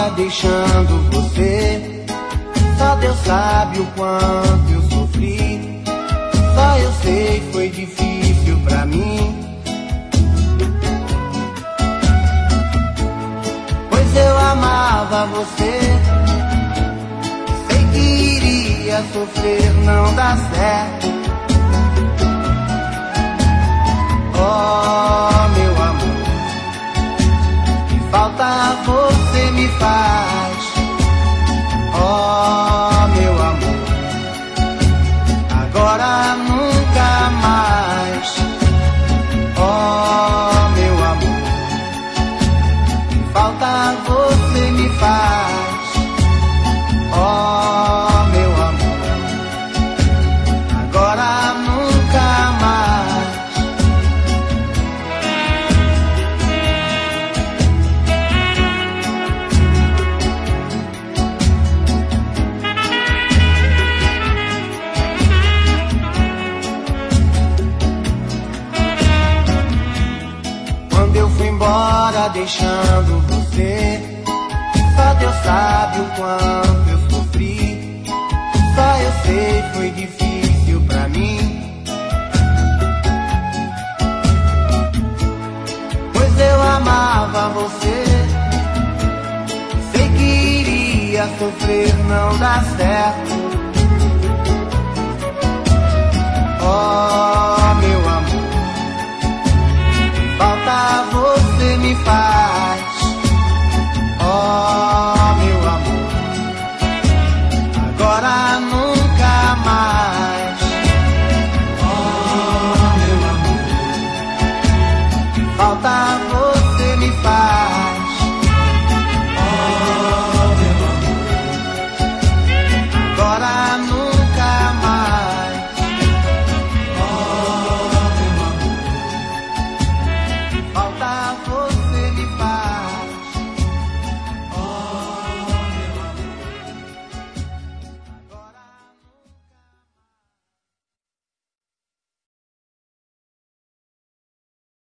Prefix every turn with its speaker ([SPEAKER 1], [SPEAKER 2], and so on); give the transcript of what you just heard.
[SPEAKER 1] embora deixando você. Só Deus sabe o quanto eu sofri. Só eu sei que foi difícil pra mim. Pois eu amava você. Sei que iria sofrer, não dá certo. Oh, meu amor, que falta você me faz. Oh, meu amor, agora nunca mais. Oh, meu amor, que falta você me faz. Oh, meu amor, agora nunca mais. Eu fui embora deixando você. Só Deus sabe o quanto eu sofri. Só eu sei que foi difícil pra mim. Pois eu amava você. Sei que iria sofrer, não dá certo. Oh,